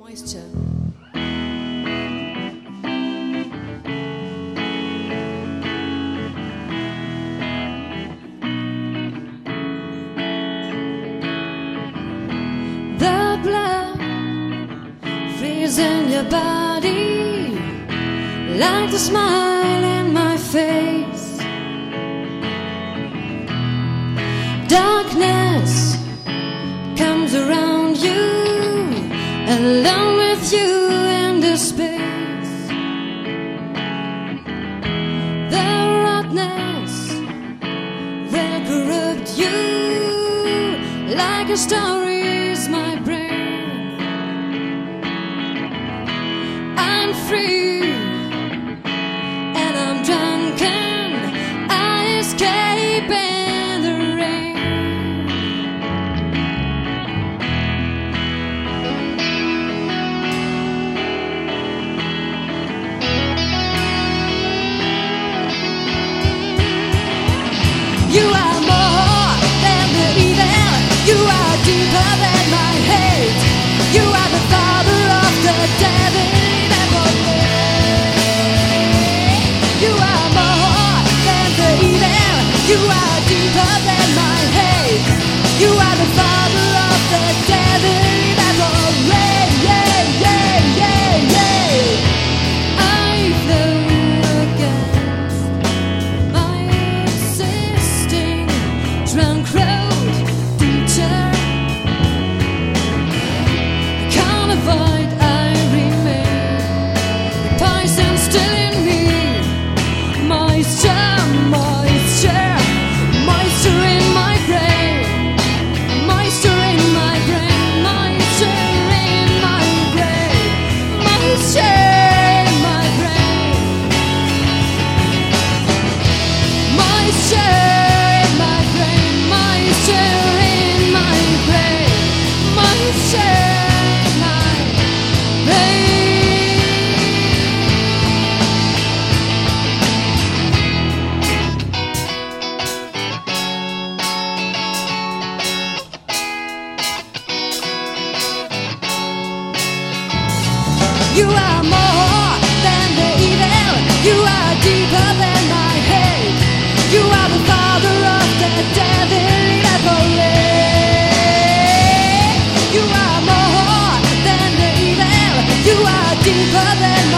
Moisture. The blood freezes in your body like the smile in my face. Darkness comes around you, along with you in the space. The rottenness will corrupt you like a story's my brain. I'm free and I'm drunken, I escape in the rain. You are more than the evil, you are deeper than my hate. You are the father of the devil that was made. You are more than the evil, you are deeper than my hate. You are the father of the devil that was made. Yeah, yeah, yeah, yeah. I flow against my existing drunk road detour. Can't avoid, I remain. Poison still in me. Moisture, moisture, moisture in my brain. Moisture in my brain. Moisture in my brain. Moisture in my brain. Moisture in my brain. Moisture in my brain. Moisture in my brain. You are more than the evil, you are deeper than my hate. You are the father of the devil that parade. You are more than the evil, you are deeper than